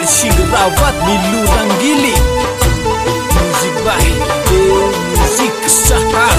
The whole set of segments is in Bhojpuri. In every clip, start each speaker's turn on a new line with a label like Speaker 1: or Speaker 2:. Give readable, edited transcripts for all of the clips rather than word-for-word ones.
Speaker 1: Arsig Rawat Milu Ranggili Music by Music Sahar.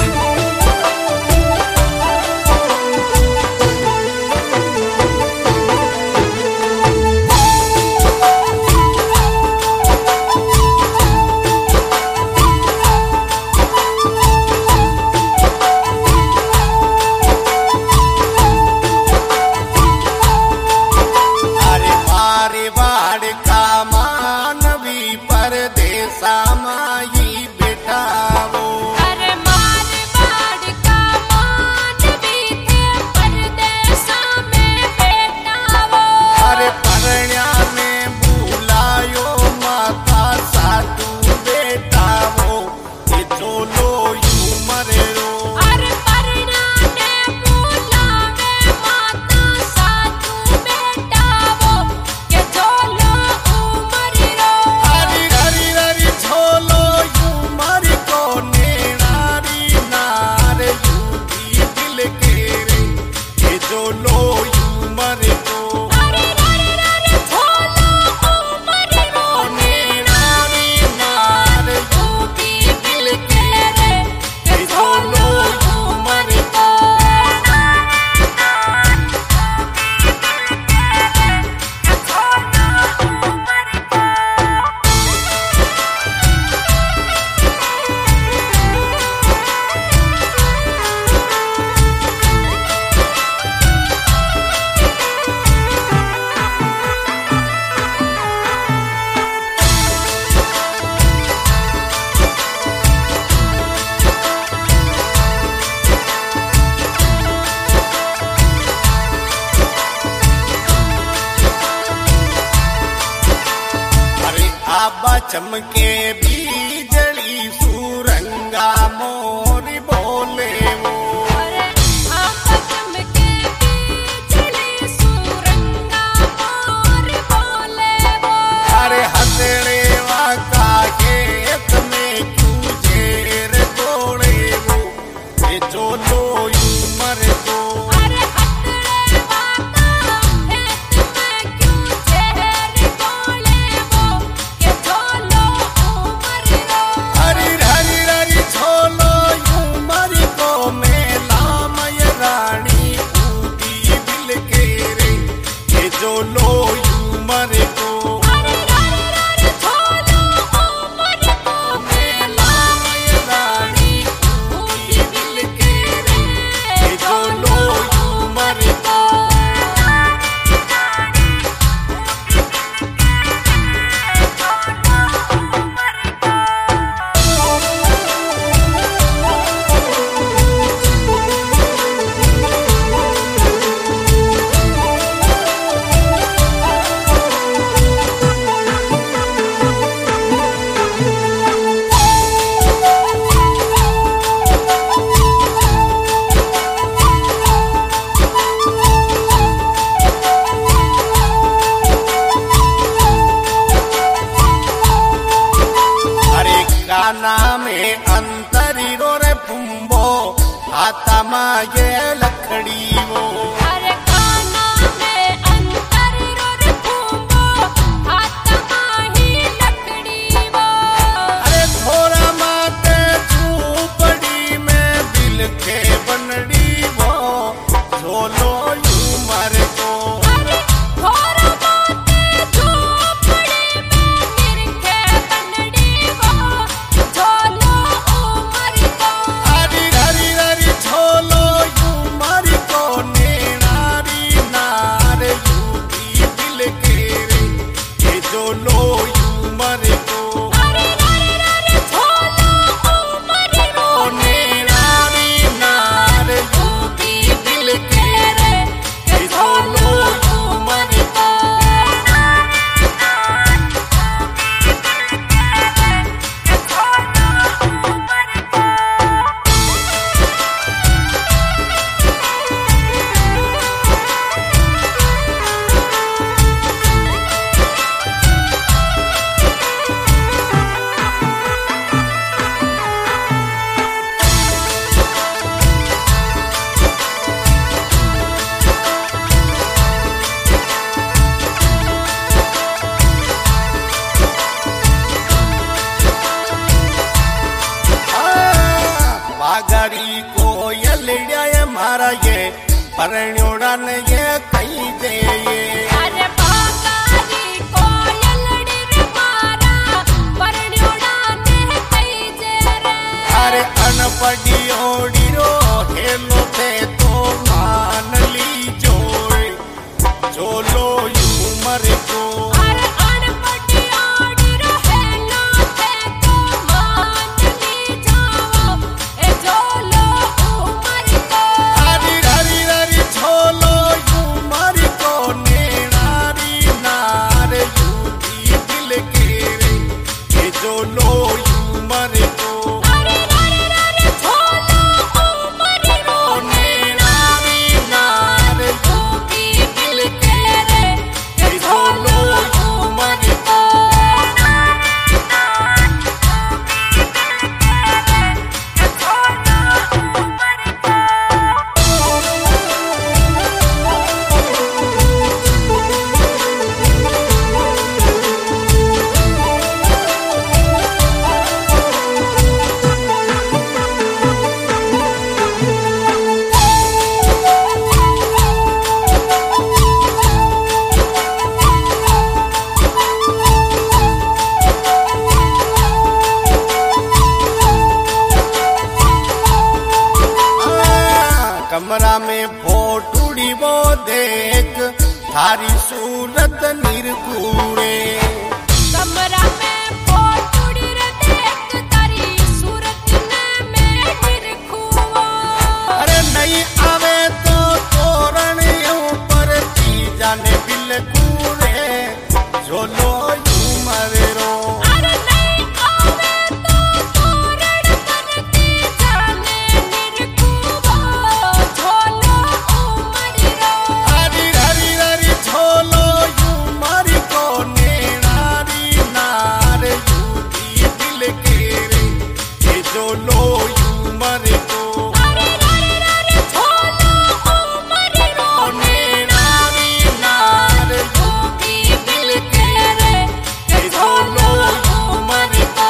Speaker 2: चमके बीजली सुरंगा मोरी बोले वो।
Speaker 3: अरे आबा चमके बीजली सुरंगा मोरी बोले वो।
Speaker 2: अरे हथड़े वाका खेत में क्यों जेर गोड़े वो, ये जो लो मर को।
Speaker 3: अरे हथड़े वाका खेत में क्यों जेर गोड़े वो, ये जो
Speaker 2: में अंतरी रो रे फुम्बो हाथा मा ये लकड़ी वो।
Speaker 3: अरे काना में अंतरी रो रे फुम्बो हाथा मा ही लकड़ी वो।
Speaker 2: अरे थोड़ा माते झूपड़ी में दिल के बनड़ी वो, झोलो यू मर को।
Speaker 3: अरे थोड़ा माते झूपड़ी में दिल के बनड़ी वो,
Speaker 2: दिल के रे, झोलो यू मर को। परण्योड़ा ने ये कही दे
Speaker 3: अरे बागारी कोयलड़ी रे मारा परण्योड़ा ने कही दे रे
Speaker 2: अरे अनपढ़ी ओड़ी रो हेलो थे तो मान ली जोए जो लो उमर को
Speaker 3: अरे अनपढ़ी ओड़ी रो हेलो थे तो मान ली जाओ ए जो लो उमर को
Speaker 2: हरी हरी हरी छोलो उमर को नेनारी नार यूदी दिल के रे ये जो लो उमर को
Speaker 3: अरे रे रे छोलो उमर रो
Speaker 2: नेनारी नार
Speaker 3: यूदी दिल के रे ए छोलो उमर को
Speaker 2: कमरा में फोटुड़ी वो देख थारी सूरत निरकूड़े
Speaker 3: कमरा में फोटुड़ी रे देख तारी सूरत ने मैं निरखुओ
Speaker 2: अरे नहीं आवे तो तोरण ऊपर तीजा ने बिलकूड़े झोलो उमर रो
Speaker 3: अरे नहीं आवे तो तोरण करती जाने निरखुओ झोलो उमर रो
Speaker 2: हरी हरी हरी झोलो उमर को नेनारी नार यूदी दिल के रे ये झोलो उमर को
Speaker 3: अरे रे झोलो उमर रो
Speaker 2: नेनारी नार
Speaker 3: यूदी दिल के रे ए झोलो उमर को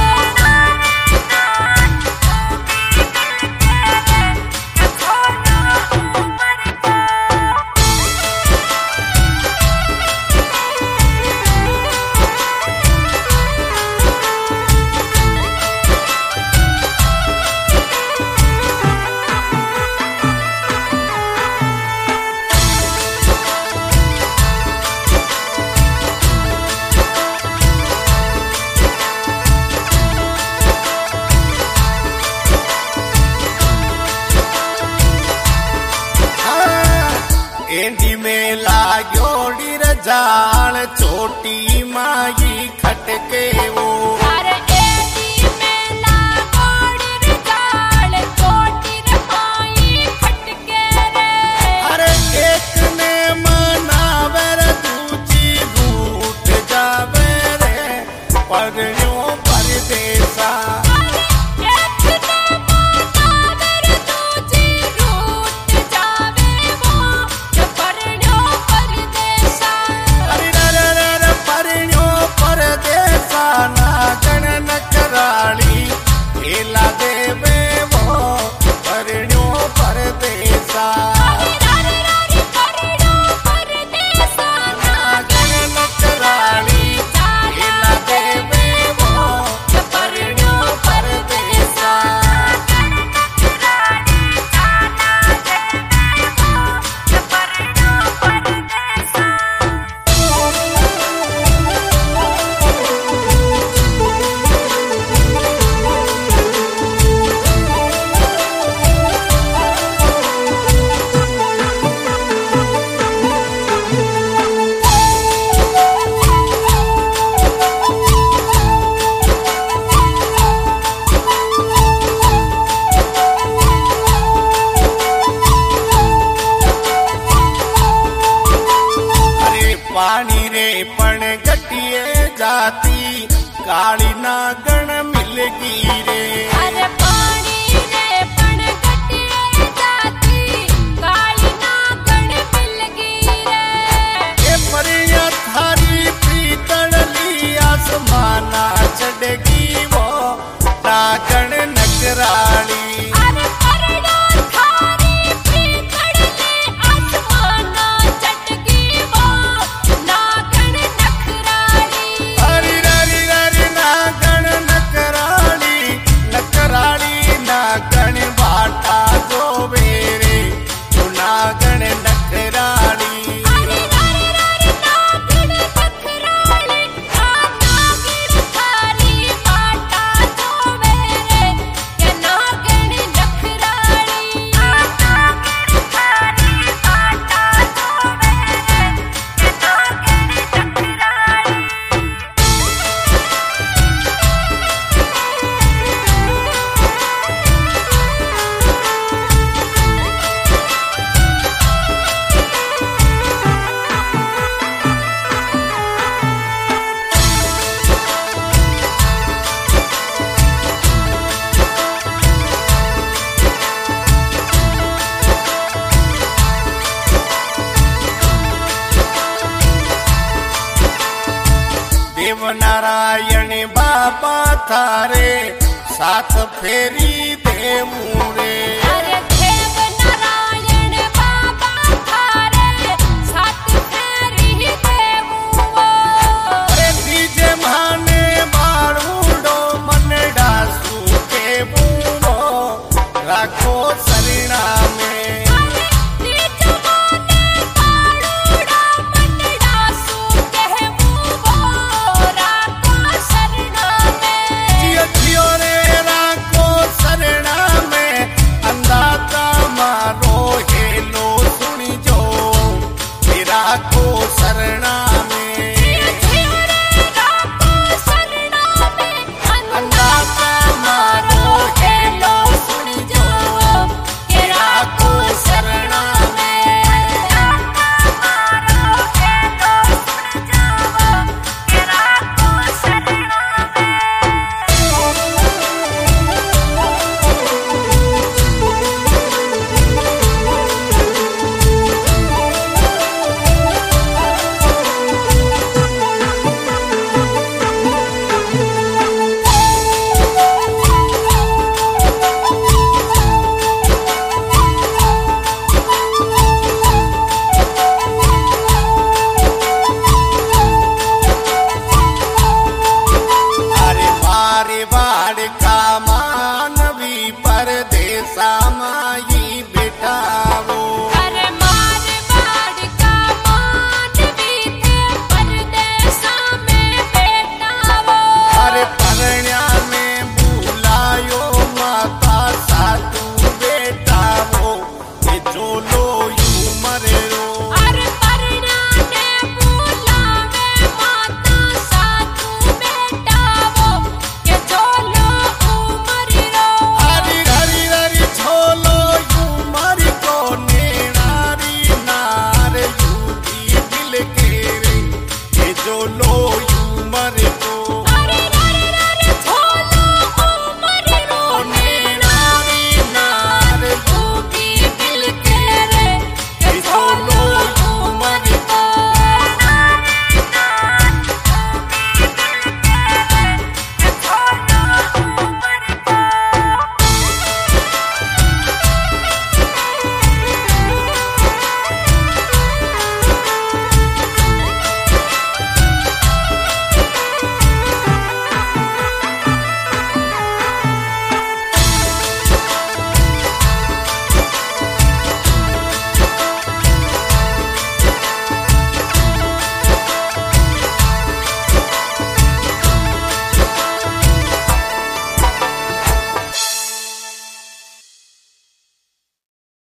Speaker 2: एंडी में लाग्योड़ी रजाल छोटी माई खटके वो
Speaker 3: अरे एदी में लागोड़ी रे जाल छोटी रे माई खटके रे
Speaker 2: अरे एक ने मनावर दूजी रूठ जावे रे परण्यो परदेसा
Speaker 3: अरे एक ने मानावर दूजी रूठ जावे वो जब परण्यो परदेसा
Speaker 2: अरे रे रे रे परण्यो परदेसा नागण नकराली खेला देवे वो परण्यो परदेसा
Speaker 3: अरे परण्यो परदेसा
Speaker 2: नागण नकराली खेला देवे वो
Speaker 3: परण्यो परदेसा
Speaker 2: अरे पानी रे पण गटिए जाती काली नागण मिलगी रे
Speaker 3: अरे पानी रे पण गटिए जाती काली नागण मिलगी रे
Speaker 2: ये परिया थारी पीतल ली आसमाना चढ़गी वो नागण नकराली
Speaker 3: अरे परण्यो थारी पीतल ली
Speaker 2: नारायण बाबा थारे साथ फेरी देवू रे।
Speaker 3: अरे देव नारायण बाबा थारे साथ फेरी देवू।
Speaker 2: अरे डीजे माने बारूडो मन डासू के बूढ़ो राखो शरणा में। को शरणा